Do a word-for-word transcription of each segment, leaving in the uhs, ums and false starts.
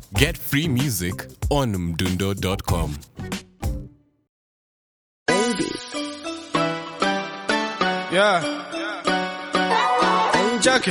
Get free music on mdundo dot com. Yeah. Jackie.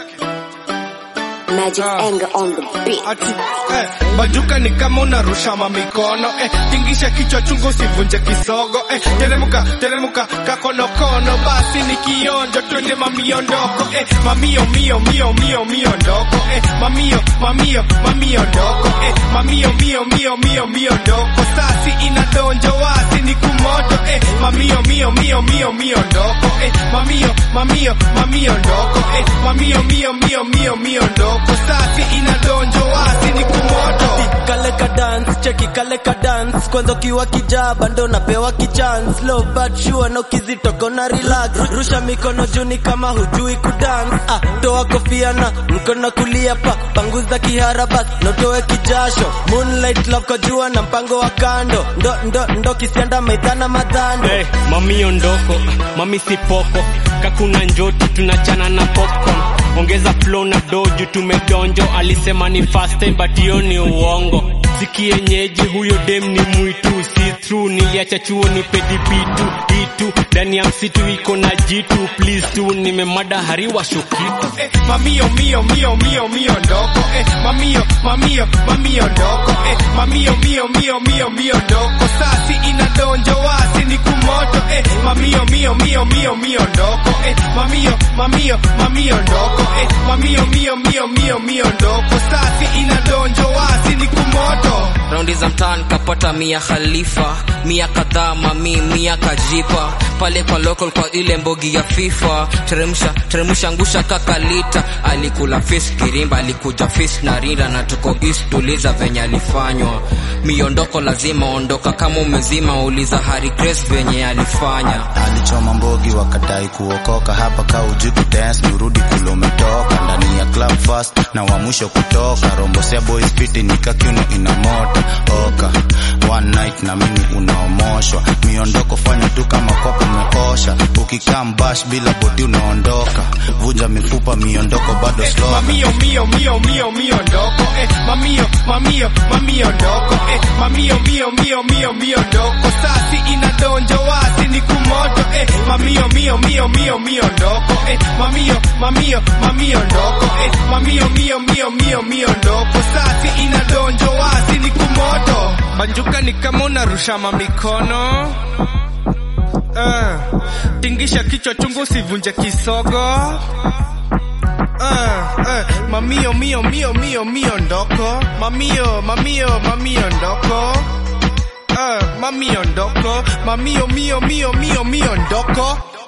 Magic ah. Anger on the beat. Ati, eh, bajuka ni kama unarusha mamikono, eh, tingisha kichwa chungu sivunje kisogo, eh, teremuka, teremuka, kakonokono, basi ni kionjo, twende mamiondoko, eh, mamio, mio, mio, mio, mio, ndoko, eh, mamio, mamio, mamio, ndoko, eh, mamio, mio, mio, mio, mio, ndoko, sasi inadonjo wasi ni kumoto, eh, mamio, mio, mio, mio, mio, ndoko, eh, mamio, mamio, mamio, ndoko, eh, mamio, mio, mio, mio, mio, ndoko. Kusasi inadonjo wasi ni kumoto. Kale ka dance, cheki kale ka dance. Kwanza kiwa kijaba ndo napewa kichance. Low but sure no kizito kona relax. Rusha mikono juni kama hujui kudance. Ah, toa kofia na mkono kulia pa. Panguza kiharabas, notoe kijasho. Moonlight love kwa jua na mpango wa kando. Ndo, ndo, ndo kisianda maidhana madhando. Hey, mami ondoko, mami sipoko. Kakuna njoti tunachana na popcorn. Ongeza flow na doju tumedonjo. Alisema ni fast time but hiyo ni uongo. Siki yenyeji huyo dem ni mwitu. See through niliacha chuo ni pedi bitu. Itu ndani ya msitu iko na jitu. Please tu nimemada hariwa shokitu. Eh, mamio mio mio mio mio ndoko. Eh, mamio mamio mamio ndoko. Eh, mamio mio mio mio mio ndoko. Sasi inadonjo wasi ni kumoto. Eh, mamio mio mio mio mio ndoko. Eh, mamio mamio mamio ndoko. Eh, mamio mio mio mio mio ndoko. Sasi inadonjo wasi ni kumoto. Raundi za mtaani kapata Mia Khalifa, Mia kadhaa mami, Mia kajipa pale kwa local kwa ile mbogi ya FIFA. Teremsha, teremsha ngusha kakalita. Alikula fish kirimba, alikuja fish na rinda. Na tuko east tuliza venye alifanywa. Miondoko lazima ondoka kama umezima. Uliza Harry Grace venye alifanya. Alichoma mbogi wakadai kuokoka. Hapa kauji kudance nurudi kulometoka. Ndani ya club fast na wa mwisho kutoka. Rombo sea boys fiti nikakiuno ina moto. Oka one night na mimi unaomoshwa. Miondoko fanya tu kama kwako umeosha. Ukikaa mbash bila bodi unaondoka. Vunja mifupa miondoko bado slow. Mamio mio mio mio mio ndoko. Eh, mamio mamio mamio ndoko. Eh, mamio mio mio mio mio ndoko. Sasi inadonjo wasi ni kumoto. Eh, mamio mio mio mio mio ndoko. Eh, mamio mamio mamio ndoko. Eh, mamio mio mio mio mio ndoko. Sasi inadonjo wasi ni kumoto. Banjuka ni kama unarusha mamikono. Uh, tingisha kichwa chungu sivunje kisogo. Uh, uh, mamio mio mio mio mio ndoko. Mamio mamio mamio ndoko. Uh, mamio ndoko. Mamio mio mio mio mio ndoko.